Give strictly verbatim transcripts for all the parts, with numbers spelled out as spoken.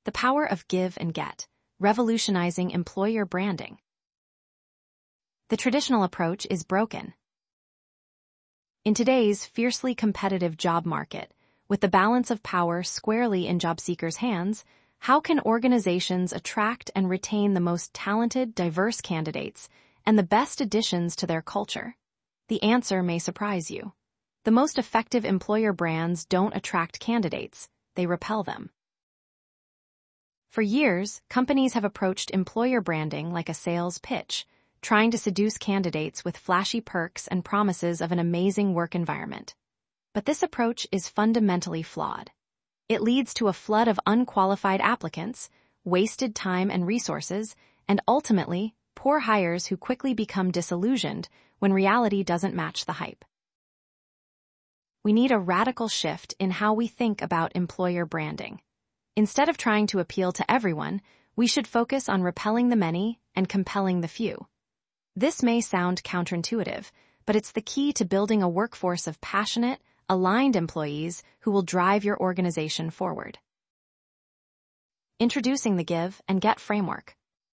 The power of give and get, revolutionizing employer branding. The traditional approach is broken. In today's fiercely competitive job market, with the balance of power squarely in job seekers' hands, how can organizations attract and retain the most talented, diverse candidates and the best additions to their culture? The answer may surprise you. The most effective employer brands don't attract candidates, they repel them. For years, companies have approached employer branding like a sales pitch, trying to seduce candidates with flashy perks and promises of an amazing work environment. But this approach is fundamentally flawed. It leads to a flood of unqualified applicants, wasted time and resources, and ultimately, poor hires who quickly become disillusioned when reality doesn't match the hype. We need a radical shift in how we think about employer branding. Instead of trying to appeal to everyone, we should focus on repelling the many and compelling the few. This may sound counterintuitive, but it's the key to building a workforce of passionate, aligned employees who will drive your organization forward. Introducing the Give and Get framework.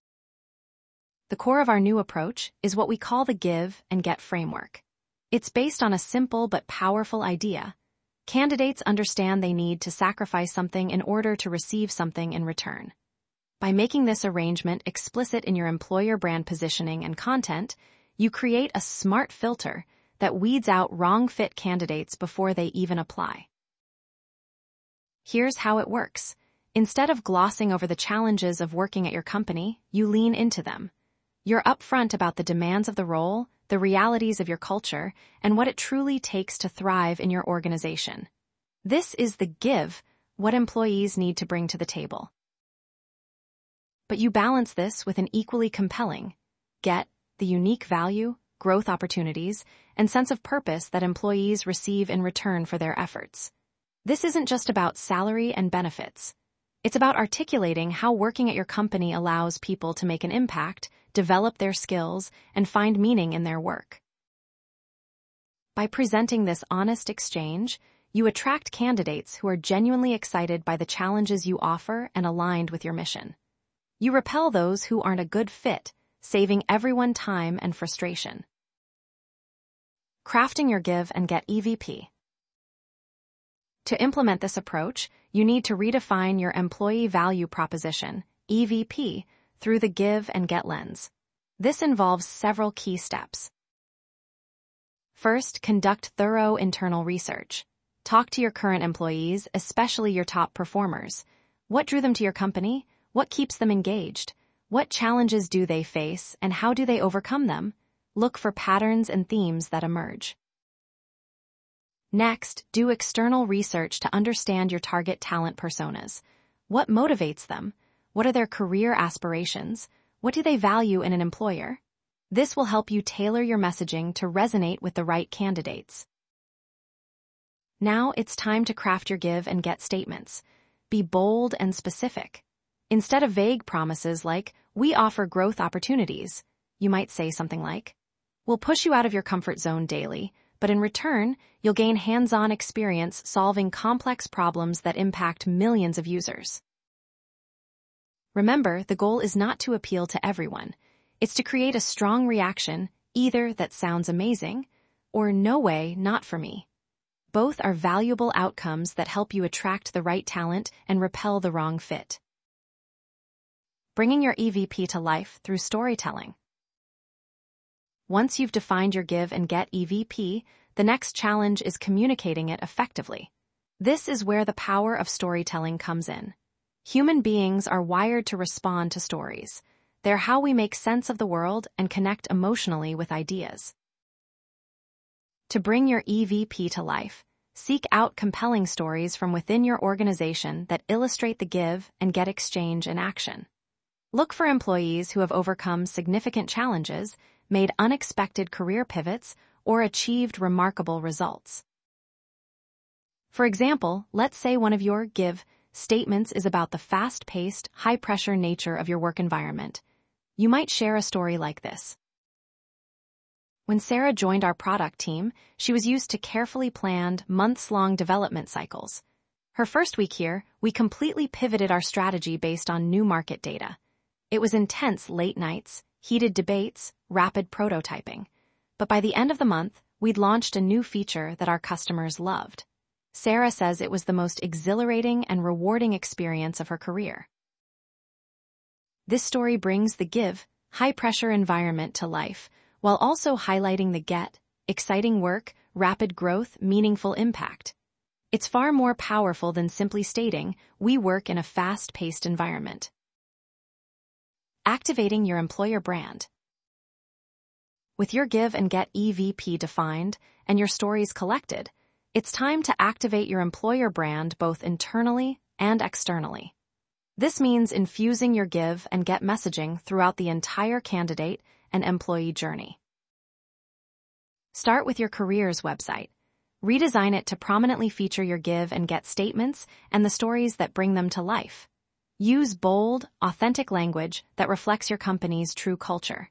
The core of our new approach is what we call the Give and Get framework. It's based on a simple but powerful idea. Candidates understand they need to sacrifice something in order to receive something in return. By making this arrangement explicit in your employer brand positioning and content, you create a smart filter that weeds out wrong-fit candidates before they even apply. Here's how it works. Instead of glossing over the challenges of working at your company, you lean into them. You're upfront about the demands of the role, the realities of your culture, and what it truly takes to thrive in your organization. This is the give, what employees need to bring to the table. But you balance this with an equally compelling get, the unique value, growth opportunities, and sense of purpose that employees receive in return for their efforts. This isn't just about salary and benefits. It's about articulating how working at your company allows people to make an impact, develop their skills, and find meaning in their work. By presenting this honest exchange, you attract candidates who are genuinely excited by the challenges you offer and aligned with your mission. You repel those who aren't a good fit, saving everyone time and frustration. Crafting your Give and Get E V P. To implement this approach, you need to redefine your employee value proposition, E V P, through the Give and Get lens. This involves several key steps. First, conduct thorough internal research. Talk to your current employees, especially your top performers. What drew them to your company? What keeps them engaged? What challenges do they face, and how do they overcome them? Look for patterns and themes that emerge. Next, do external research to understand your target talent personas. What motivates them? What are their career aspirations? What do they value in an employer? This will help you tailor your messaging to resonate with the right candidates. Now it's time to craft your Give and Get statements. Be bold and specific. Instead of vague promises like, "We offer growth opportunities," you might say something like, "We'll push you out of your comfort zone daily, but in return, you'll gain hands-on experience solving complex problems that impact millions of users." Remember, the goal is not to appeal to everyone. It's to create a strong reaction, either that sounds amazing, or no way, not for me. Both are valuable outcomes that help you attract the right talent and repel the wrong fit. Bringing your E V P to life through storytelling. Once you've defined your Give and Get E V P, the next challenge is communicating it effectively. This is where the power of storytelling comes in. Human beings are wired to respond to stories. They're how we make sense of the world and connect emotionally with ideas. To bring your E V P to life, seek out compelling stories from within your organization that illustrate the give and get exchange in action. Look for employees who have overcome significant challenges, made unexpected career pivots, or achieved remarkable results. For example, let's say one of your give statements is about the fast-paced, high-pressure nature of your work environment. You might share a story like this. When Sarah joined our product team, she was used to carefully planned, months-long development cycles. Her first week here, we completely pivoted our strategy based on new market data. It was intense late nights, heated debates, rapid prototyping. But by the end of the month, we'd launched a new feature that our customers loved. Sarah says it was the most exhilarating and rewarding experience of her career. This story brings the Give, high-pressure environment to life, while also highlighting the Get, exciting work, rapid growth, meaningful impact. It's far more powerful than simply stating, we work in a fast-paced environment. Activating your employer brand. With your Give and Get E V P defined and your stories collected, it's time to activate your employer brand both internally and externally. This means infusing your Give and Get messaging throughout the entire candidate and employee journey. Start with your careers website. Redesign it to prominently feature your Give and Get statements and the stories that bring them to life. Use bold, authentic language that reflects your company's true culture.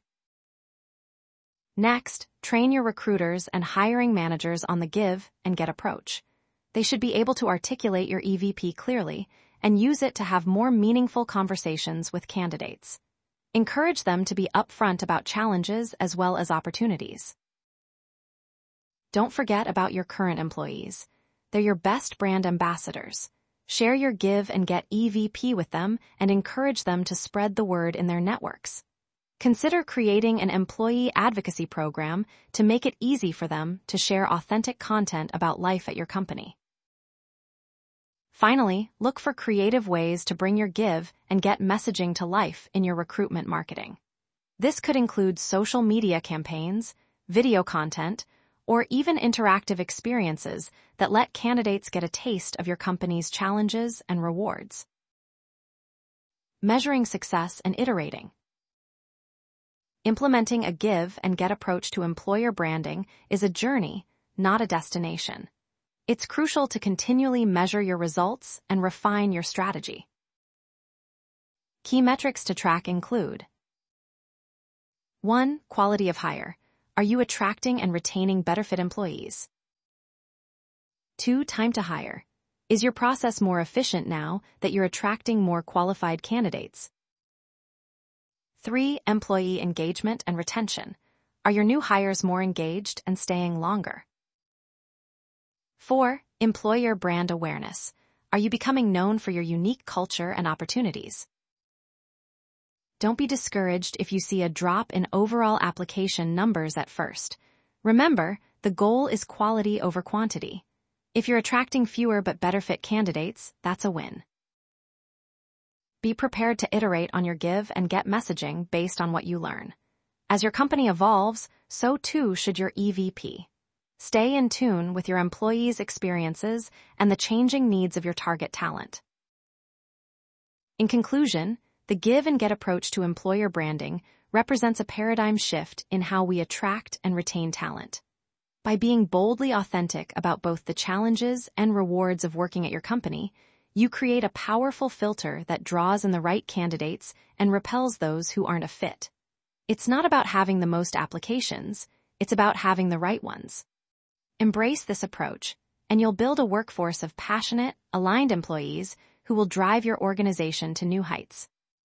Next, train your recruiters and hiring managers on the Give and Get approach. They should be able to articulate your E V P clearly and use it to have more meaningful conversations with candidates. Encourage them to be upfront about challenges as well as opportunities. Don't forget about your current employees. They're your best brand ambassadors. Share your Give and Get E V P with them and encourage them to spread the word in their networks. Consider creating an employee advocacy program to make it easy for them to share authentic content about life at your company. Finally, look for creative ways to bring your Give and Get messaging to life in your recruitment marketing. This could include social media campaigns, video content, or even interactive experiences that let candidates get a taste of your company's challenges and rewards. Measuring success and iterating. Implementing a Give and Get approach to employer branding is a journey, not a destination. It's crucial to continually measure your results and refine your strategy. Key metrics to track include: one. Quality of hire. Are you attracting and retaining better fit employees? two. Time to hire. Is your process more efficient now that you're attracting more qualified candidates? three. Employee engagement and retention. Are your new hires more engaged and staying longer? four. Employer brand awareness. Are you becoming known for your unique culture and opportunities? Don't be discouraged if you see a drop in overall application numbers at first. Remember, the goal is quality over quantity. If you're attracting fewer but better fit candidates, that's a win. Be prepared to iterate on your Give and Get messaging based on what you learn. As your company evolves, so too should your E V P. Stay in tune with your employees' experiences and the changing needs of your target talent. In conclusion, the Give and Get approach to employer branding represents a paradigm shift in how we attract and retain talent. By being boldly authentic about both the challenges and rewards of working at your company, you create a powerful filter that draws in the right candidates and repels those who aren't a fit. It's not about having the most applications, it's about having the right ones. Embrace this approach, and you'll build a workforce of passionate, aligned employees who will drive your organization to new heights.